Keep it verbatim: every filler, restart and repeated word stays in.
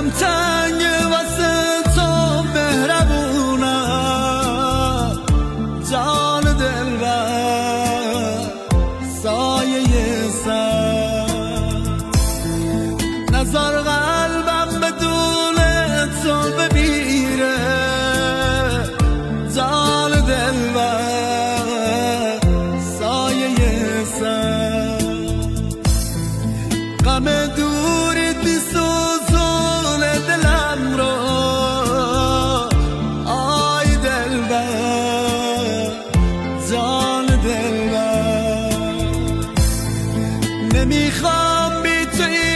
دلم تنگ واسه تو مهربونم جان دلبر سایه سر نزار قلبم بدون تو بمیره جان دلبر سایه سر غم دوری بی‌سوزونه دلم رو آی دلبر جان دلبر نمیخوام بی توی